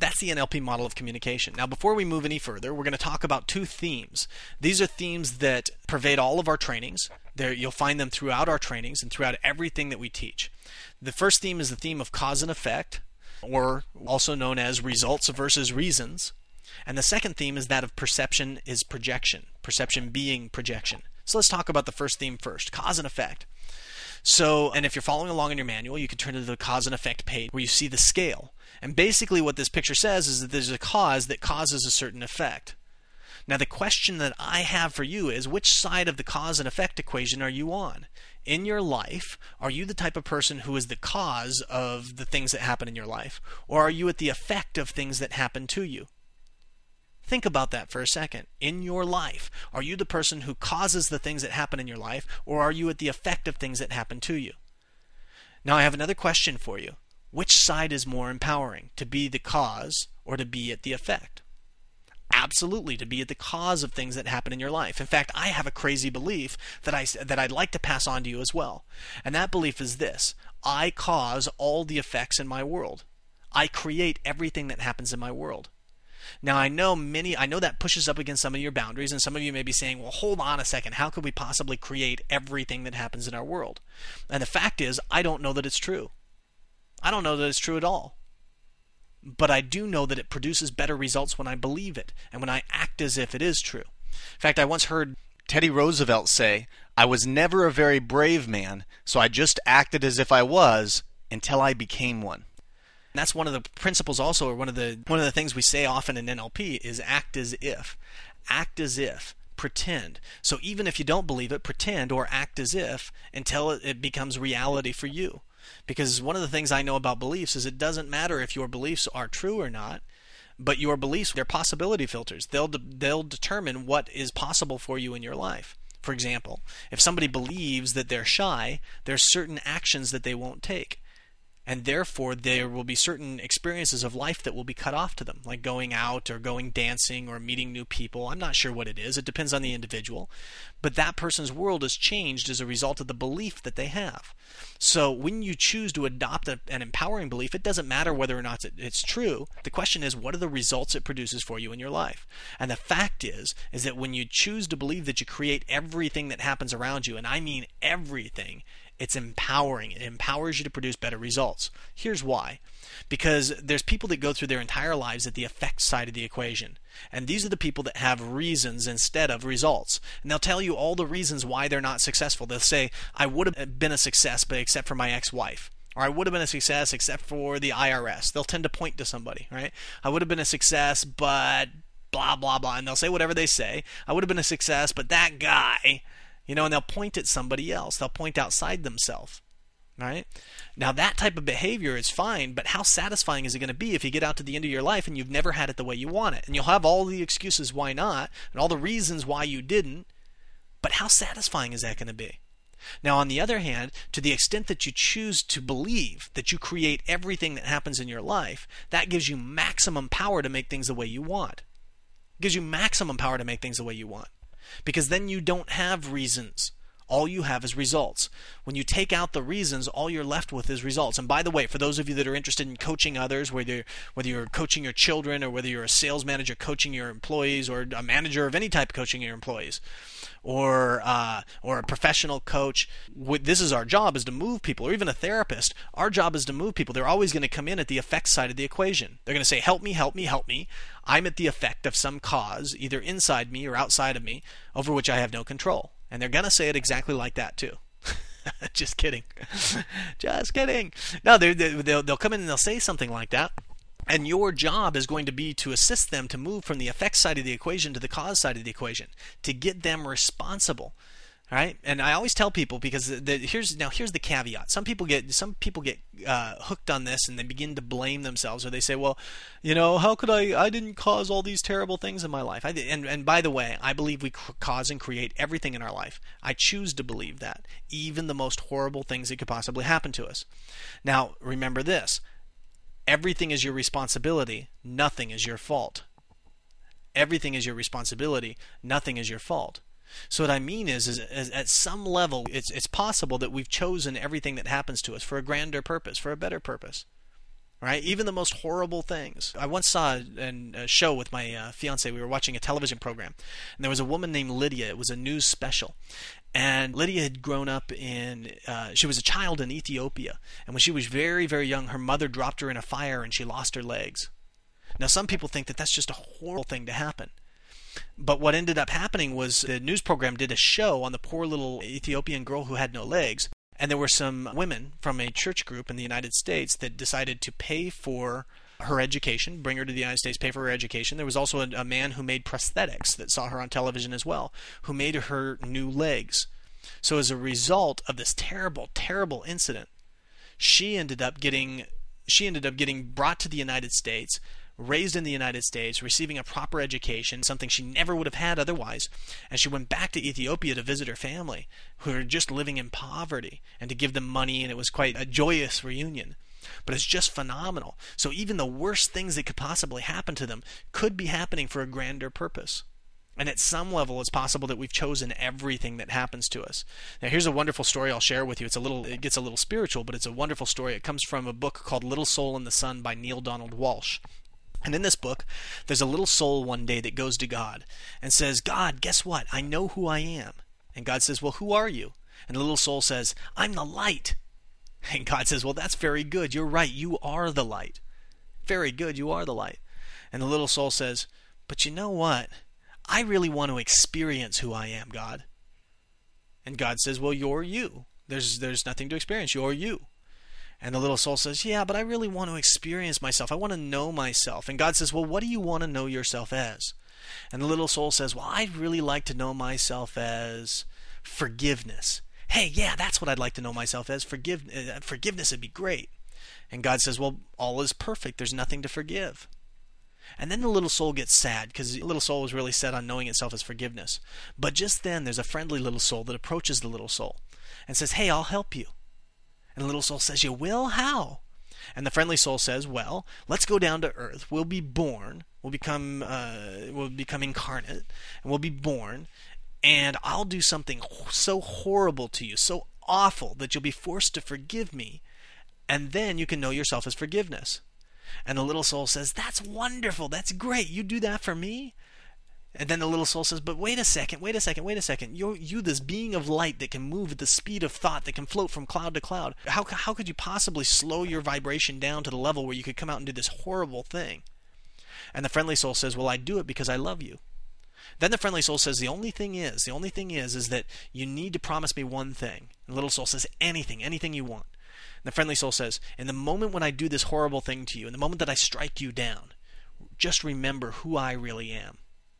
That's the NLP model of communication. Now, before we move any further, we're going to talk about two themes. These are themes that pervade all of our trainings. You'll find them throughout our trainings and throughout everything that we teach. The first theme is the theme of cause and effect, or also known as results versus reasons. And the second theme is that of perception is projection, perception being projection. So let's talk about the first theme first, cause and effect. So, and if you're following along in your manual, you can turn to the cause and effect page where you see the scale. And basically what this picture says is that there's a cause that causes a certain effect. Now the question that I have for you is, which side of the cause and effect equation are you on? In your life, are you the type of person who is the cause of the things that happen in your life? Or are you at the effect of things that happen to you? Think about that for a second. In your life, are you the person who causes the things that happen in your life, or are you at the effect of things that happen to you? Now I have another question for you. Which side is more empowering, to be the cause or to be at the effect? Absolutely, to be at the cause of things that happen in your life. In fact, I have a crazy belief that I'd like to pass on to you as well. And that belief is this: I cause all the effects in my world. I create everything that happens in my world. Now I know that pushes up against some of your boundaries, and some of you may be saying, well, hold on a second, how could we possibly create everything that happens in our world? And the fact is, I don't know that it's true. I don't know that it's true at all. But I do know that it produces better results when I believe it, and when I act as if it is true. In fact, I once heard Teddy Roosevelt say, "I was never a very brave man, so I just acted as if I was until I became one." And that's one of the principles also, or one of the things we say often in NLP is act as if. Act as if. Pretend. So even if you don't believe it, pretend or act as if until it becomes reality for you. Because one of the things I know about beliefs is it doesn't matter if your beliefs are true or not, but your beliefs, they're possibility filters. They'll determine what is possible for you in your life. For example, if somebody believes that they're shy, there's certain actions that they won't take. And therefore, there will be certain experiences of life that will be cut off to them, like going out or going dancing or meeting new people. I'm not sure what it is. It depends on the individual. But that person's world has changed as a result of the belief that they have. So when you choose to adopt an empowering belief, it doesn't matter whether or not it's true. The question is, what are the results it produces for you in your life? And the fact is that when you choose to believe that you create everything that happens around you, and I mean everything, it's empowering. It empowers you to produce better results. Here's why. Because there's people that go through their entire lives at the effect side of the equation. And these are the people that have reasons instead of results. And they'll tell you all the reasons why they're not successful. They'll say, I would have been a success but except for my ex-wife. Or I would have been a success except for the IRS. They'll tend to point to somebody, right? I would have been a success but blah, blah, blah. And they'll say whatever they say. I would have been a success but that guy... and they'll point at somebody else. They'll point outside themselves. Right? Now that type of behavior is fine, but how satisfying is it going to be if you get out to the end of your life and you've never had it the way you want it? And you'll have all the excuses why not, and all the reasons why you didn't, but how satisfying is that going to be? Now on the other hand, to the extent that you choose to believe that you create everything that happens in your life, that gives you maximum power to make things the way you want. It gives you maximum power to make things the way you want. Because then you don't have reasons. All you have is results. When you take out the reasons, all you're left with is results. And by the way, for those of you that are interested in coaching others, whether you're coaching your children or whether you're a sales manager coaching your employees or a manager of any type coaching your employees, or a professional coach, this is our job, is to move people. Or even a therapist, our job is to move people. They're always going to come in at the effect side of the equation. They're going to say, help me, help me, help me. I'm at the effect of some cause, either inside me or outside of me, over which I have no control. And they're going to say it exactly like that too. Just kidding. Just kidding. No, they'll come in and they'll say something like that. And your job is going to be to assist them to move from the effect side of the equation to the cause side of the equation, to get them responsible. Right? And I always tell people, because here's the caveat. Some people get hooked on this and they begin to blame themselves, or they say, well, how could I didn't cause all these terrible things in my life. And by the way, I believe we cause and create everything in our life. I choose to believe that, even the most horrible things that could possibly happen to us. Now, remember this. Everything is your responsibility. Nothing is your fault. Everything is your responsibility. Nothing is your fault. So what I mean is at some level, it's possible that we've chosen everything that happens to us for a grander purpose, for a better purpose. right? Even the most horrible things. I once saw a show with my fiance. We were watching a television program, and there was a woman named Lydia. It was a news special. And Lydia had grown up she was a child in Ethiopia. And when she was very, very young, her mother dropped her in a fire and she lost her legs. Now, some people think that that's just a horrible thing to happen. But what ended up happening was the news program did a show on the poor little Ethiopian girl who had no legs. And there were some women from a church group in the United States that decided to pay for her education, bring her to the United States, pay for her education. There was also a man who made prosthetics that saw her on television as well, who made her new legs. So as a result of this terrible, terrible incident, she ended up getting brought to the United States, raised in the United States, receiving a proper education, something she never would have had otherwise. And she went back to Ethiopia to visit her family, who were just living in poverty, and to give them money, and it was quite a joyous reunion. But it's just phenomenal. So even the worst things that could possibly happen to them could be happening for a grander purpose. And at some level, it's possible that we've chosen everything that happens to us. Now, here's a wonderful story I'll share with you. It gets a little spiritual, but it's a wonderful story. It comes from a book called Little Soul in the Sun by Neale Donald Walsch. And in this book, there's a little soul one day that goes to God and says, "God, guess what? I know who I am." And God says, "Well, who are you?" And the little soul says, "I'm the light." And God says, "Well, that's very good. You're right. You are the light. Very good. You are the light." And the little soul says, "But you know what? I really want to experience who I am, God." And God says, "Well, you're you. There's nothing to experience. You're you." And the little soul says, "Yeah, but I really want to experience myself. I want to know myself." And God says, "Well, what do you want to know yourself as?" And the little soul says, "Well, I'd really like to know myself as forgiveness." "Hey, yeah, that's what I'd like to know myself as. Forgiveness would be great." And God says, "Well, all is perfect. There's nothing to forgive." And then the little soul gets sad, because the little soul was really set on knowing itself as forgiveness. But just then, there's a friendly little soul that approaches the little soul and says, "Hey, I'll help you." And the little soul says, "You will? How?" And the friendly soul says, "Well, let's go down to earth. We'll be born. We'll become incarnate, and we'll be born. And I'll do something so horrible to you, so awful, that you'll be forced to forgive me. And then you can know yourself as forgiveness." And the little soul says, "That's wonderful. That's great. You do that for me?" And then the little soul says, "But wait a second. You, this being of light that can move at the speed of thought, that can float from cloud to cloud. How could you possibly slow your vibration down to the level where you could come out and do this horrible thing?" And the friendly soul says, "Well, I do it because I love you." Then the friendly soul says, the only thing is that you need to promise me one thing." And the little soul says, anything you want." And the friendly soul says, "In the moment when I do this horrible thing to you, in the moment that I strike you down, just remember who I really am.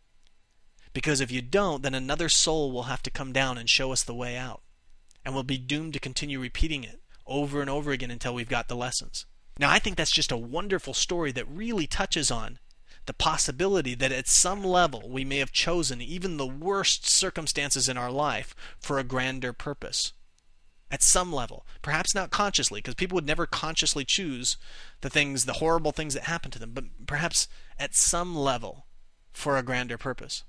Because if you don't, then another soul will have to come down and show us the way out. And we'll be doomed to continue repeating it over and over again until we've got the lessons." Now, I think that's just a wonderful story that really touches on the possibility that at some level we may have chosen even the worst circumstances in our life for a grander purpose. At some level. Perhaps not consciously, because people would never consciously choose the horrible things that happen to them, but perhaps at some level for a grander purpose.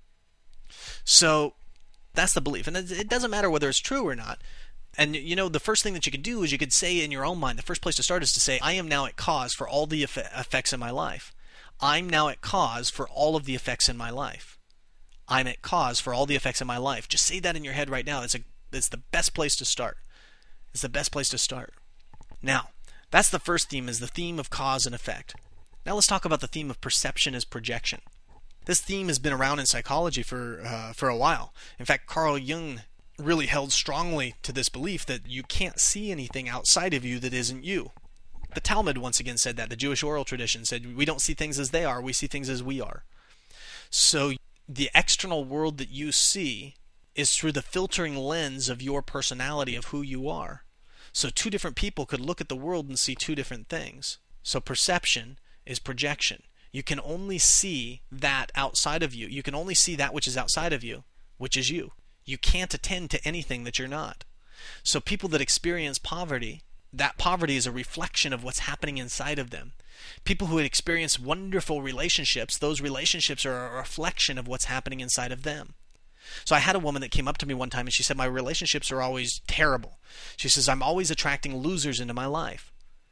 So that's the belief. And it doesn't matter whether it's true or not. And the first thing that you could do is you could say in your own mind, the first place to start is to say, "I am now at cause for all the effects in my life. I'm now at cause for all of the effects in my life. I'm at cause for all the effects in my life." Just say that in your head right now. It's the best place to start. It's the best place to start. Now, that's the first theme, is the theme of cause and effect. Now let's talk about the theme of perception as projection. This theme has been around in psychology for a while. In fact, Carl Jung really held strongly to this belief that you can't see anything outside of you that isn't you. The Talmud once again said that. The Jewish oral tradition said, we don't see things as they are, we see things as we are. So the external world that you see is through the filtering lens of your personality, of who you are. So two different people could look at the world and see two different things. So perception is projection. You can only see that outside of you. You can only see that which is outside of you, which is you. You can't attend to anything that you're not. So people that experience poverty, that poverty is a reflection of what's happening inside of them. People who experience wonderful relationships, those relationships are a reflection of what's happening inside of them. So I had a woman that came up to me one time and she said, "My relationships are always terrible." She says, "I'm always attracting losers into my life."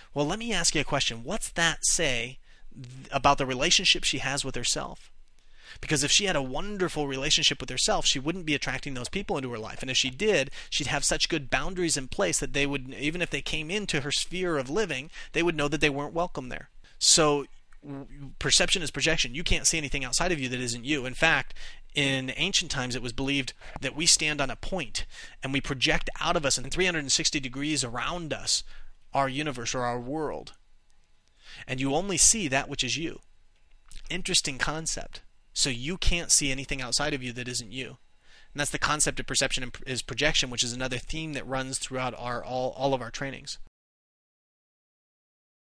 Well, let me ask you a question. What's that say about the relationship she has with herself? Because if she had a wonderful relationship with herself, she wouldn't be attracting those people into her life. And if she did, she'd have such good boundaries in place that they would, even if they came into her sphere of living, they would know that they weren't welcome there. So perception is projection. You can't see anything outside of you that isn't you. In fact, in ancient times, it was believed that we stand on a point and we project out of us in 360 degrees around us our universe or our world. And you only see that which is you. Interesting concept. So you can't see anything outside of you that isn't you. And that's the concept of perception is projection, which is another theme that runs throughout all of our trainings.